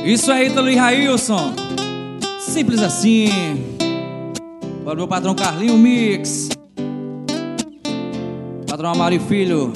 Isso aí, Ítalo e Railson. Simples assim. Para o meu patrão Carlinho Mix, patrão Amaro Filho.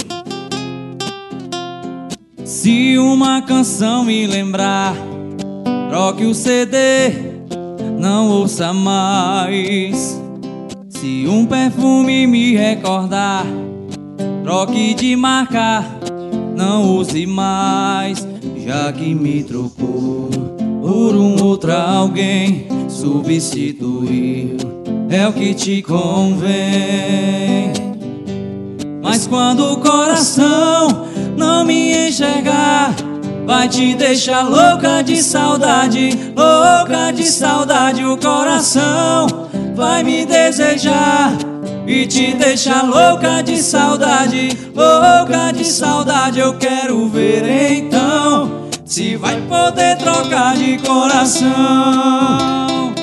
Se uma canção me lembrar, troque o CD, não ouça mais. Se um perfume me recordar, troque de marca, não use mais. Já que me trocou por um outro alguém, substituir é o que te convém. Mas quando o coração não me enxergar, vai te deixar louca de saudade, louca de saudade. O coração vai me desejar e te deixar louca de saudade, louca de saudade. Eu quero ver então se vai poder trocar de coração.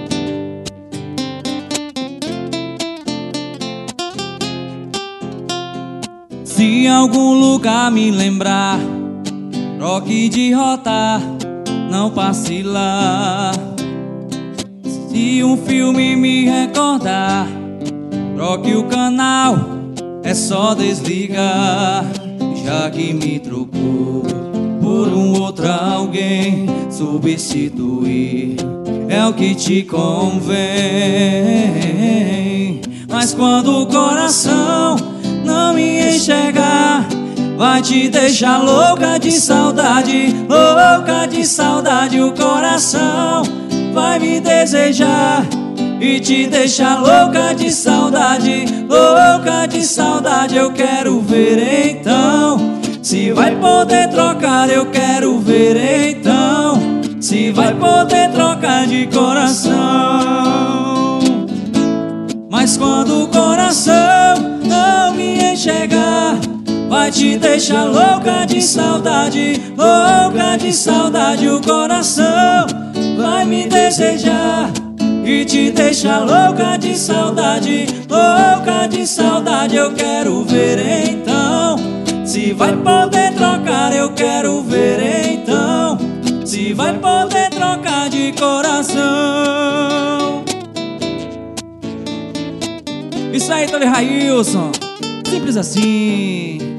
Se em algum lugar me lembrar, troque de rota, não passe lá. Se um filme me recordar, troque o canal, é só desligar. Já que me trocou por um outro alguém, substituir é o que te convém. Mas quando o coração não me enxergar, vai te deixar louca de saudade, louca de saudade. O coração vai me desejar e te deixar louca de saudade, louca de saudade. Eu quero ver então se vai poder trocar. Eu quero ver então se vai poder trocar de coração. Mas quando o coração não me enxergar, vai te deixar louca de saudade, louca de saudade. O coração vai me desejar e te deixar louca de saudade, louca de saudade. Eu quero ver então se vai poder trocar. Eu quero ver então se vai poder trocar de coração. Isso aí, Ítalo e Railson. Simples assim.